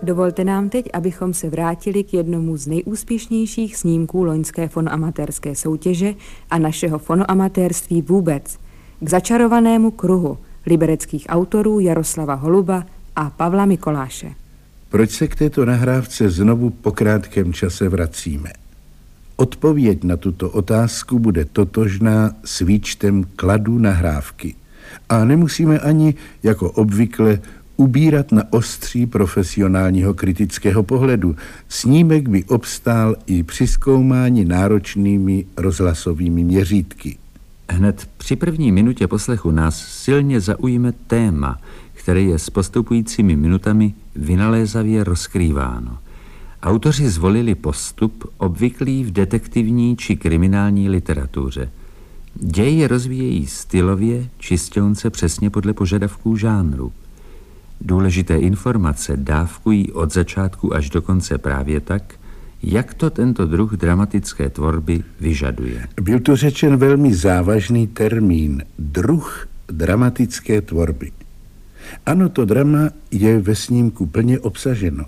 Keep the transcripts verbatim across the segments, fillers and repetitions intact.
Dovolte nám teď, abychom se vrátili k jednomu z nejúspěšnějších snímků loňské fonoamatérské soutěže a našeho fonoamatérství vůbec, k Začarovanému kruhu libereckých autorů Jaroslava Holuba a Pavla Mikoláše. Proč se k této nahrávce znovu po krátkém čase vracíme? Odpověď na tuto otázku bude totožná s výčtem kladů nahrávky. A nemusíme ani, jako obvykle, ubírat na ostří profesionálního kritického pohledu. Snímek by obstál i při zkoumání náročnými rozhlasovými měřítky. Hned při první minutě poslechu nás silně zaujme téma, které je s postupujícími minutami vynalézavě rozkrýváno. Autoři zvolili postup obvyklý v detektivní či kriminální literatuře. Děj rozvíjejí stylově, čistěnce přesně podle požadavků žánru. Důležité informace dávkují od začátku až do konce právě tak, jak to tento druh dramatické tvorby vyžaduje. Byl tu řečen velmi závažný termín, druh dramatické tvorby. Ano, to drama je ve snímku plně obsaženo.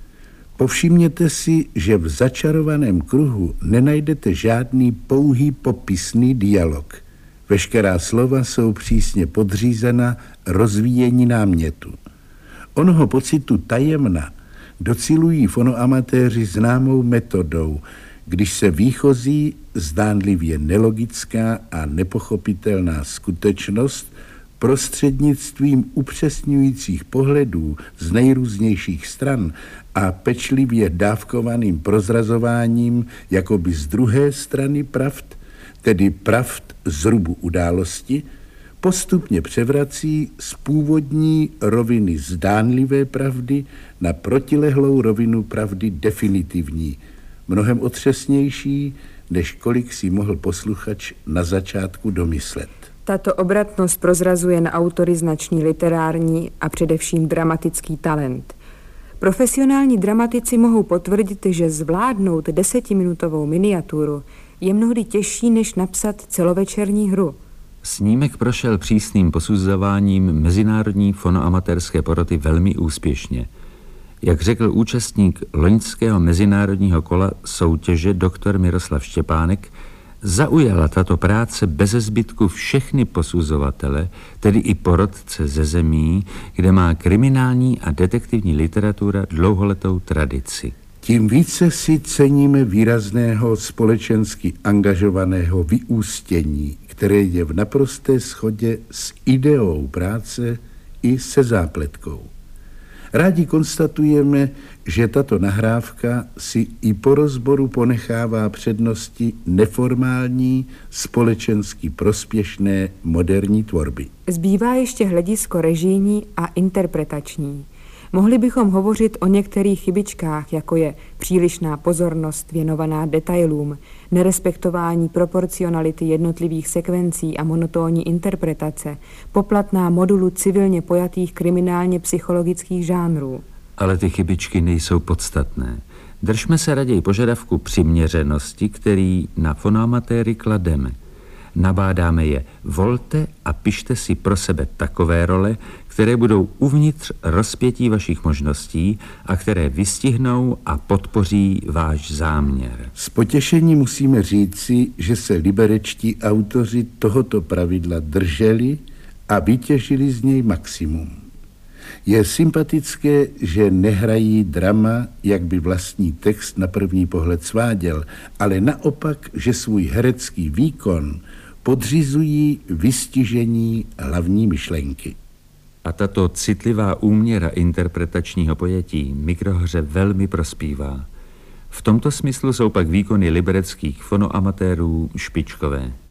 Povšimněte si, že v Začarovaném kruhu nenajdete žádný pouhý popisný dialog. Veškerá slova jsou přísně podřízena rozvíjení námětu. Onoho pocitu tajemna docilují fonoamatéři známou metodou, když se výchozí, zdánlivě nelogická a nepochopitelná skutečnost prostřednictvím upřesňujících pohledů z nejrůznějších stran a pečlivě dávkovaným prozrazováním jakoby z druhé strany pravd, tedy pravd zrubu události, postupně převrací z původní roviny zdánlivé pravdy na protilehlou rovinu pravdy definitivní, mnohem otřesnější, než kolik si mohl posluchač na začátku domyslet. Tato obratnost prozrazuje na autory značný literární a především dramatický talent. Profesionální dramatici mohou potvrdit, že zvládnout desetiminutovou miniaturu je mnohdy těžší, než napsat celovečerní hru. Snímek prošel přísným posuzováním Mezinárodní fonoamatérské poroty velmi úspěšně. Jak řekl účastník loňského mezinárodního kola soutěže doktor Miroslav Štěpánek, zaujala tato práce beze zbytku všechny posuzovatele, tedy i porotce ze zemí, kde má kriminální a detektivní literatura dlouholetou tradici. Tím více si ceníme výrazného společensky angažovaného vyústění, které je v naprosté shodě s ideou práce i se zápletkou. Rádi konstatujeme, že tato nahrávka si i po rozboru ponechává přednosti neformální, společensky prospěšné moderní tvorby. Zbývá ještě hledisko režijní a interpretační. Mohli bychom hovořit o některých chybičkách, jako je přílišná pozornost věnovaná detailům, nerespektování proporcionality jednotlivých sekvencí a monotónní interpretace, poplatná modulu civilně pojatých kriminálně psychologických žánrů. Ale ty chybičky nejsou podstatné. Držme se raději požadavku přiměřenosti, který na fonoamatéry klademe. Nabádáme je, volte a pište si pro sebe takové role, které budou uvnitř rozpětí vašich možností a které vystihnou a podpoří váš záměr. S potěšením musíme říci, že se liberečtí autoři tohoto pravidla drželi a vytěžili z něj maximum. Je sympatické, že nehrají drama, jak by vlastní text na první pohled sváděl, ale naopak, že svůj herecký výkon podřizují vystižení hlavní myšlenky. A tato citlivá úměra interpretačního pojetí mikrohře velmi prospívá. V tomto smyslu jsou pak výkony libereckých fonoamatérů špičkové.